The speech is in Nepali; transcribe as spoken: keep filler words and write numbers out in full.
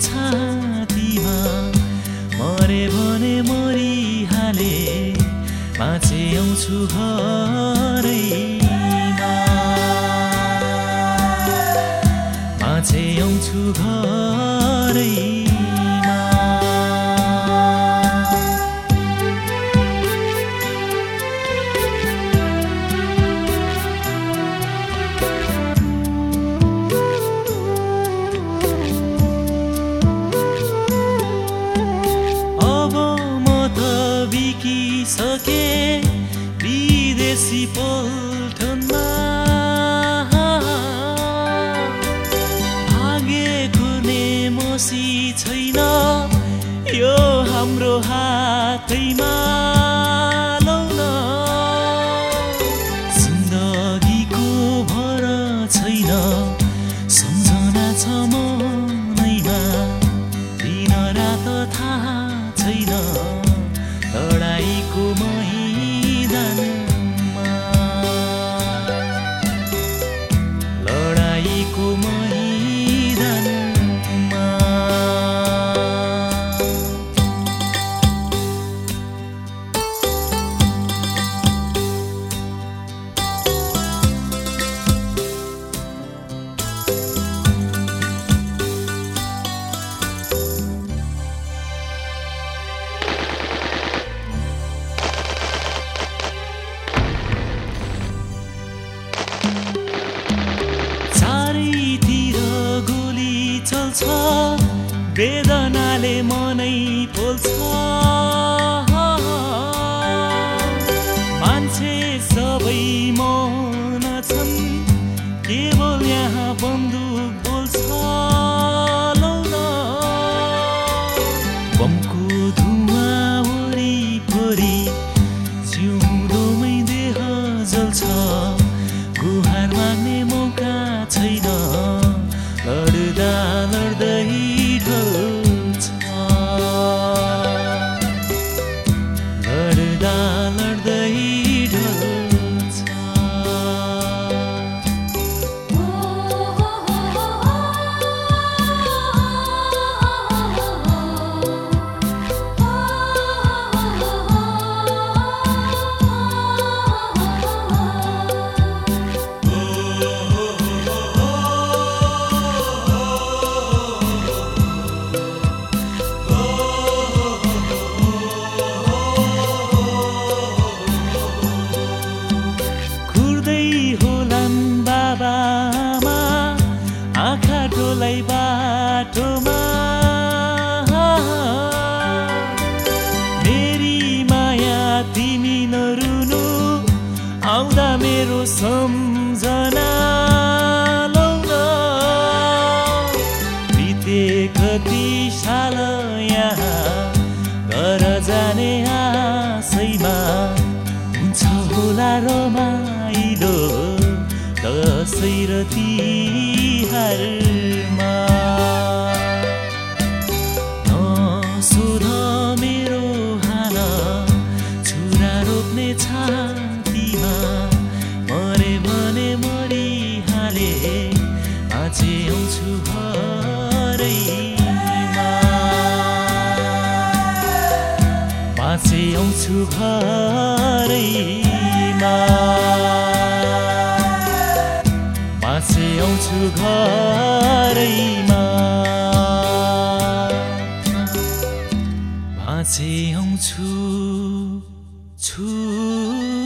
छातीमा मरे भने मरिहाले बाँचे आउँछु घरैमा बाँचे आउँछु घरैमा सके विदेशी पल्टनमा भागेको नेमोसी छैन यो हाम्रो हातैमा लौन जिन्दगीको भर छैन सम्झना छ मनैमा दिन रात थाहा छैन लडाईको मैदानमा लडाईको मैदानमा चल्छ वेदनाले मनै पोल्छ मान्छे सबै मौन छन् केवल यहाँ बन्दुक बोल्छ लौन बमको धुवा वरिपरि जिउँदोमै देह जल्छ गुहार माग्ने मौका छैन लड्दा लड्दै ढल्छ लड्दा लड्दै ढल्छ टोलाई बाटोमा मेरी माया तिमी नरुनु आउँदा मेरो सम्झना लौन बिते कति साल यहाँ घर जाने आशैमा हुन्छ होला रमाइलो दसैँ र तिहारमा नसोध मेरो हाल छुरा रोप्ने छातीमा मरे भने मरिहाले बाँचे आउँछु घरैमा बाँचे आउँछु घरैमा बाँचे आउँछु घरैमा बाँचे आउँछु छु